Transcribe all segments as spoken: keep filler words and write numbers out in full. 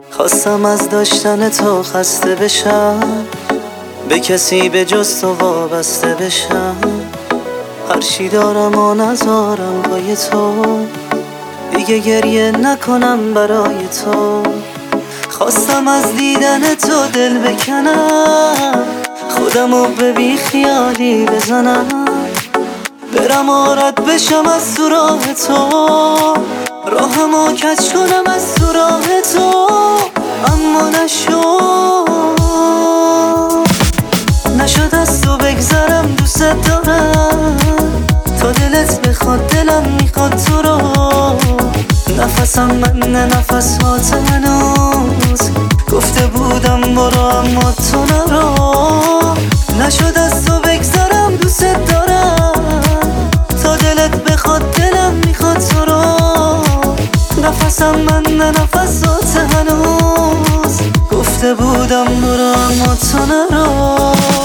خواستم از داشتن تو خسته بشم، به کسی به جز تو وابسته بشم. هرچی دارم و نذارم پای تو، دیگه گریه نکنم برای تو. خواستم از دیدن تو دل بکنم، خودمو به بی خیالی بزنم، برم و رد بشم از سراغ تو، راهمو کج کنم از سراغ تو. اما نشد نشد از تو بگذرم، دوست دارم تا دلت بخواد دلم میخواد تو رو. نفسم من نه نفس هات هنوز، گفته بودم برو اما تو نرو. نشد از تو بگذرم، دوست دارم تا دلت بخواد دلم میخواد تو رو. نفسم من نه نفس هات هنوز، گفته بودم برو اما تو نرو.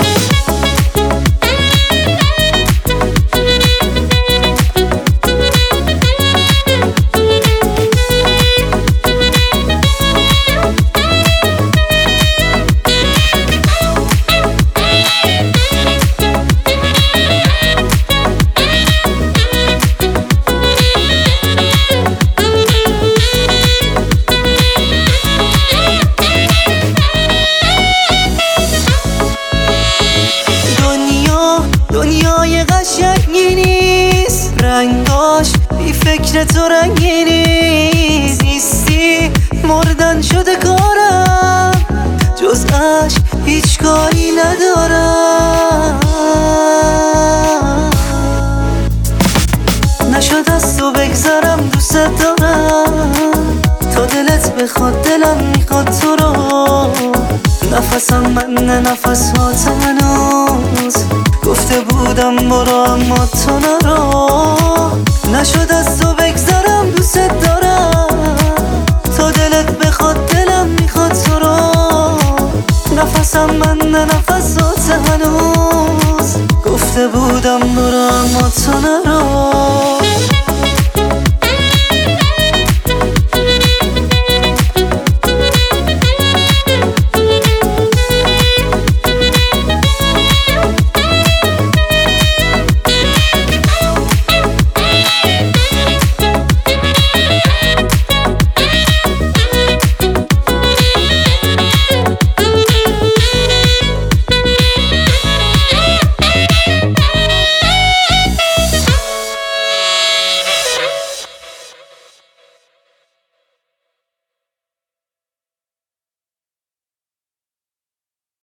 دنیای قشنگی نیست، رنگاش بی فکر تو رنگی نیست. نیستی مردن شده کارم، جز عشق هیچ کاری ندارم. نشد از تو بگذرم، دوست دارم تا دلت بخواد دلم میخواد تو رو. نفسم من نه نفس هات هنوز، گفته بودم برو اما تو نرو. نشد از تو بگذرم، دوست دارم تا دلت بخواد دلم میخواد تو رو. نفسم من نه نفس هات هنوز، گفته بودم برو اما تو نرو.